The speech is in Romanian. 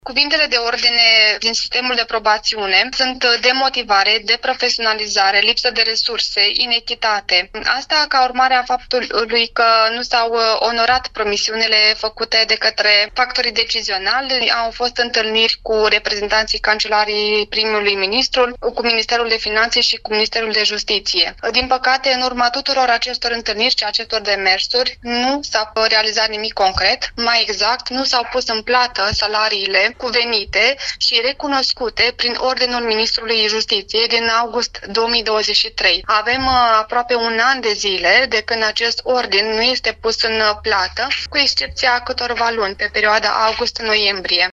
Cuvintele de ordine din sistemul de probațiune sunt demotivare, deprofesionalizare, lipsă de resurse, inechitate. Asta ca urmare a faptului că nu s-au onorat promisiunile făcute de către factorii decizionali. Au fost întâlniri cu reprezentanții Cancelarii primului ministru, cu Ministerul de Finanțe și cu Ministerul de Justiție. Din păcate, în urma tuturor acestor întâlniri și acestor demersuri, nu s-a realizat nimic concret. Mai exact, nu s-au pus în plată salariile cuvenite și recunoscute prin Ordinul Ministrului Justiției din august 2023. Avem aproape un an de zile de când acest ordin nu este pus în plată, cu excepția câtorva luni pe perioada august-noiembrie.